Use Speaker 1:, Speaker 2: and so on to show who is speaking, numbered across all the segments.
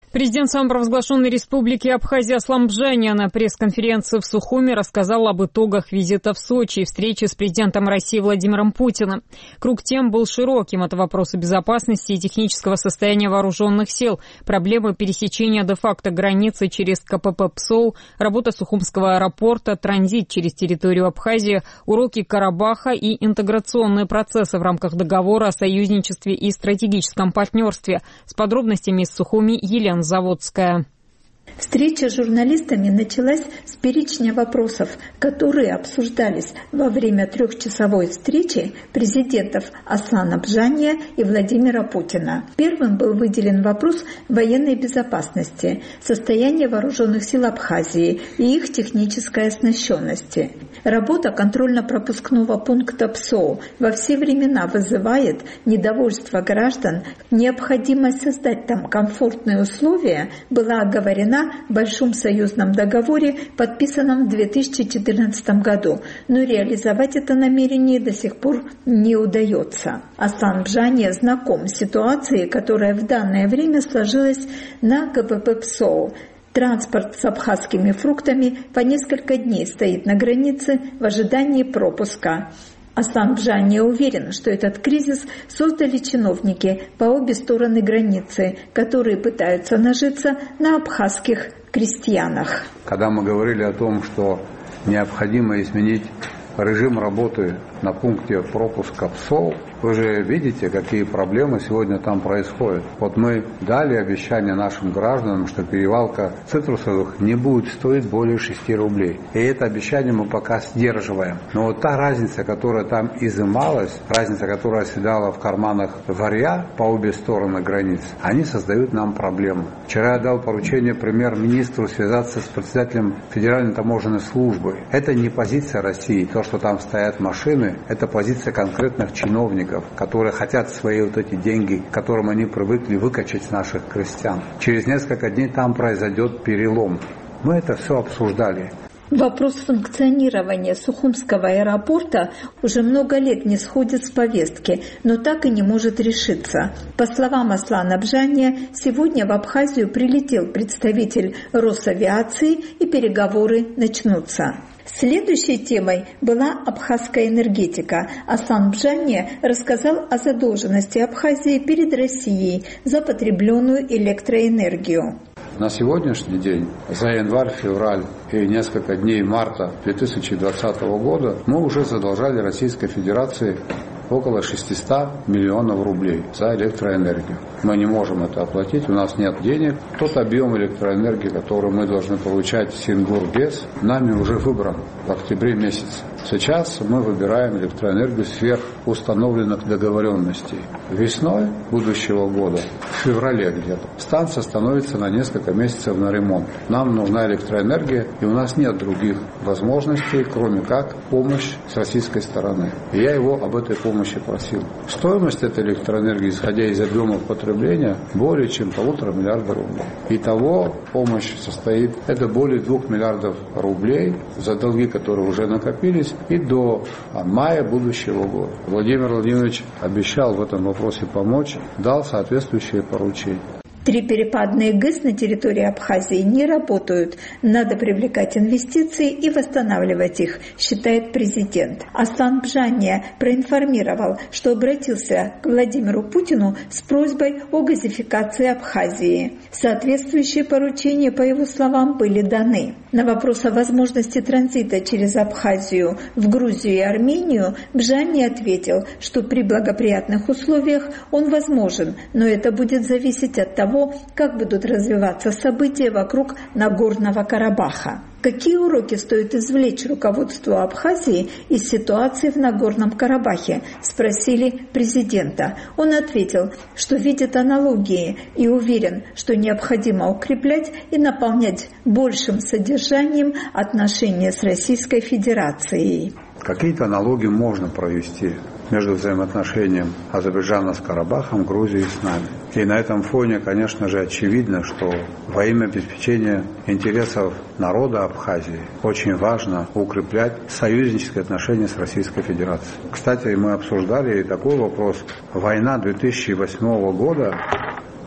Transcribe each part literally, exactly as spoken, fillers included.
Speaker 1: Президент самопровозглашенной республики Абхазия Аслан Бжанян на пресс-конференции в Сухуми рассказал об итогах визита в Сочи и встречи с президентом России Владимиром Путиным. Круг тем был широким. Это вопросы безопасности и технического состояния вооруженных сил, проблемы пересечения де-факто границы через КПП ПСОУ, работа Сухумского аэропорта, транзит через территорию Абхазии, уроки Карабаха и интеграционные процессы в рамках договора о союзничестве и стратегическом партнерстве. С подробностями из Сухуми Елена Заводская.
Speaker 2: Встреча с журналистами началась с перечня вопросов, которые обсуждались во время трехчасовой встречи президентов Аслана Бжания и Владимира Путина. Первым был выделен вопрос военной безопасности, состояния вооруженных сил Абхазии и их технической оснащенности. Работа контрольно-пропускного пункта ПСОУ во все времена вызывает недовольство граждан. Необходимость создать там комфортные условия была оговорена в Большом союзном договоре, подписанном в две тысячи четырнадцатом году, но реализовать это намерение до сих пор не удается. Аслан Бжания знаком с ситуацией, которая в данное время сложилась на КПП ПСОУ. Транспорт с абхазскими фруктами по несколько дней стоит на границе в ожидании пропуска. Аслан Бжания уверен, что этот кризис создали чиновники по обе стороны границы, которые пытаются нажиться на абхазских крестьянах.
Speaker 3: Когда мы говорили о том, что необходимо изменить режим работы на пункте пропуска ПСОУ, вы же видите, какие проблемы сегодня там происходят. Вот мы дали обещание нашим гражданам, что перевалка цитрусовых не будет стоить более шести рублей. И это обещание мы пока сдерживаем. Но вот та разница, которая там изымалась, разница, которая оседала в карманах варья по обе стороны границ, они создают нам проблему. Вчера я дал поручение премьер-министру связаться с председателем Федеральной таможенной службы. Это не позиция России. То, что там стоят машины, это позиция конкретных чиновников, которые хотят свои вот эти деньги, к которым они привыкли, выкачать с наших крестьян. Через несколько дней там произойдет перелом. Мы это все обсуждали.
Speaker 2: Вопрос функционирования Сухумского аэропорта уже много лет не сходит с повестки, но так и не может решиться. По словам Аслана Бжания, сегодня в Абхазию прилетел представитель Росавиации и переговоры начнутся. Следующей темой была абхазская энергетика. Аслан Бжания рассказал о задолженности Абхазии перед Россией за потребленную электроэнергию.
Speaker 3: На сегодняшний день, за январь, февраль и несколько дней марта две тысячи двадцатого года мы уже задолжали Российской Федерации около шестьсот миллионов рублей за электроэнергию. Мы не можем это оплатить, у нас нет денег. Тот объем электроэнергии, который мы должны получать в Сингургес, нами уже выбран в октябре месяце. Сейчас мы выбираем электроэнергию сверх установленных договоренностей. Весной будущего года, в феврале где-то, станция становится на несколько месяцев на ремонт. Нам нужна электроэнергия, и у нас нет других возможностей, кроме как помощь с российской стороны. И я его об этой помощи просил. Стоимость этой электроэнергии, исходя из объемов потребления, более чем полутора миллиарда рублей. Итого помощь состоит, это более двух миллиардов рублей за долги, которые уже накопились, и до мая будущего года. Владимир Владимирович обещал в этом вопросе помочь, дал соответствующее поручение.
Speaker 2: Три перепадные ГЭС на территории Абхазии не работают. Надо привлекать инвестиции и восстанавливать их, считает президент. Аслан Бжания проинформировал, что обратился к Владимиру Путину с просьбой о газификации Абхазии. Соответствующие поручения, по его словам, были даны. На вопрос о возможности транзита через Абхазию в Грузию и Армению Бжания ответил, что при благоприятных условиях он возможен, но это будет зависеть от того, как будут развиваться события вокруг Нагорного Карабаха. Какие уроки стоит извлечь руководству Абхазии из ситуации в Нагорном Карабахе, спросили президента. Он ответил, что видит аналогии и уверен, что необходимо укреплять и наполнять большим содержанием отношения с Российской Федерацией.
Speaker 3: Какие-то аналогии можно провести между взаимоотношением Азербайджана с Карабахом, Грузии с нами. И на этом фоне, конечно же, очевидно, что во имя обеспечения интересов народа Абхазии очень важно укреплять союзнические отношения с Российской Федерацией. Кстати, мы обсуждали и такой вопрос. Война две тысячи восьмого года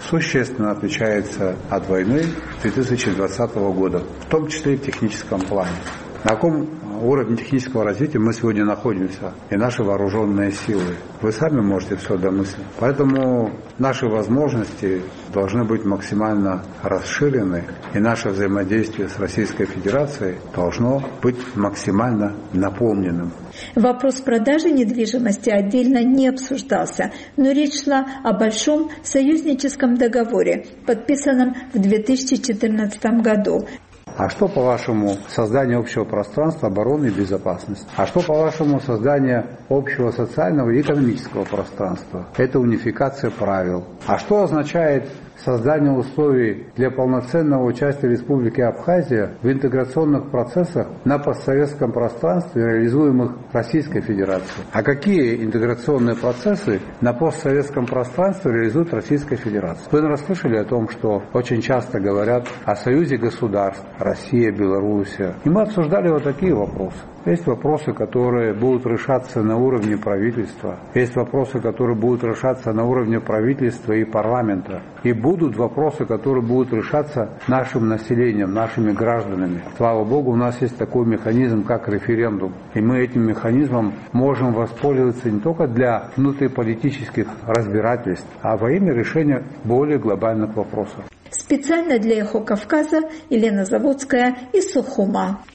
Speaker 3: существенно отличается от войны две тысячи двадцатого года, в том числе и в техническом плане. На каком уровне технического развития мы сегодня находимся, и наши вооруженные силы. Вы сами можете все домыслить. Поэтому наши возможности должны быть максимально расширены, и наше взаимодействие с Российской Федерацией должно быть максимально наполненным.
Speaker 2: Вопрос продажи недвижимости отдельно не обсуждался, но речь шла о большом союзническом договоре, подписанном в две тысячи четырнадцатом году.
Speaker 3: А что, по-вашему, создание общего пространства обороны и безопасности? А что, по-вашему, создание общего социального и экономического пространства? Это унификация правил. А что означает создание условий для полноценного участия Республики Абхазия в интеграционных процессах на постсоветском пространстве, реализуемых Российской Федерацией? А какие интеграционные процессы на постсоветском пространстве реализует Российская Федерация? Вы, наверное, слышали о том, что очень часто говорят о союзе государств Россия, Белоруссия. И мы обсуждали вот такие вопросы. Есть вопросы, которые будут решаться на уровне правительства. Есть вопросы, которые будут решаться на уровне правительства и парламента. И будут вопросы, которые будут решаться нашим населением, нашими гражданами. Слава Богу, у нас есть такой механизм, как референдум. И мы этим механизмом можем воспользоваться не только для внутриполитических разбирательств, а во имя решения более глобальных вопросов.
Speaker 2: Специально для «Эхо Кавказа» Елена Заводская из Сухума.